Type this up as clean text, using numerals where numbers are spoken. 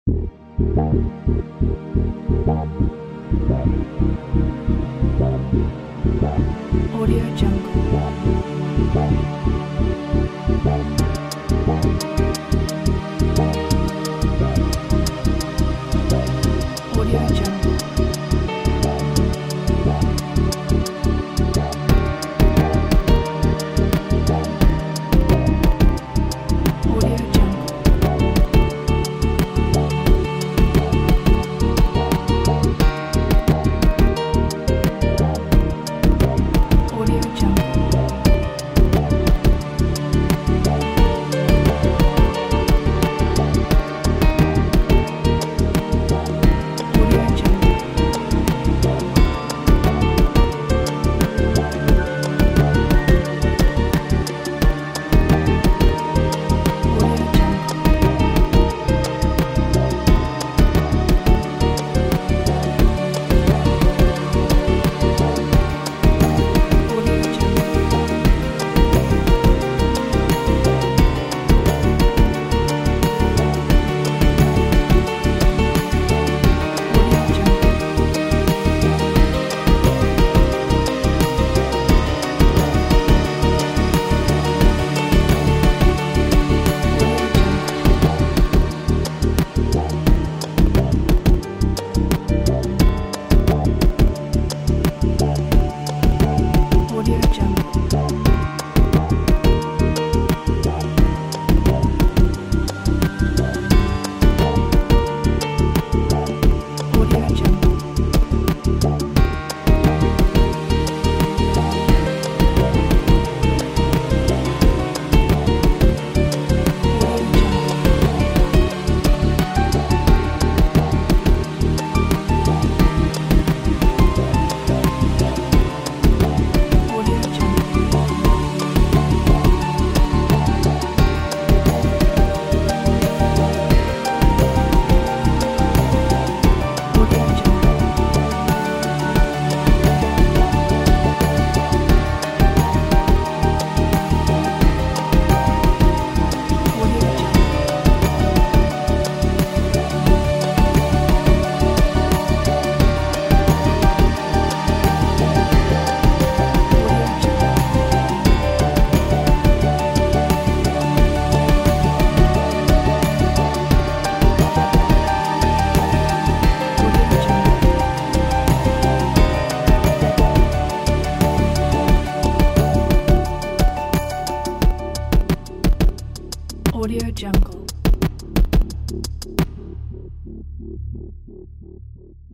Audio Jungle. Audio Jungle. Audio Jungle. Audio Jungle. Audio Jungle. Audio Jungle. Audio Jungle. Audio Jungle. Audio Jungle. Audio Jungle. Audio Jungle. Audio Jungle. Audio Jungle. Audio Jungle. Audio Jungle. Audio Jungle. Audio Jungle. Audio Jungle.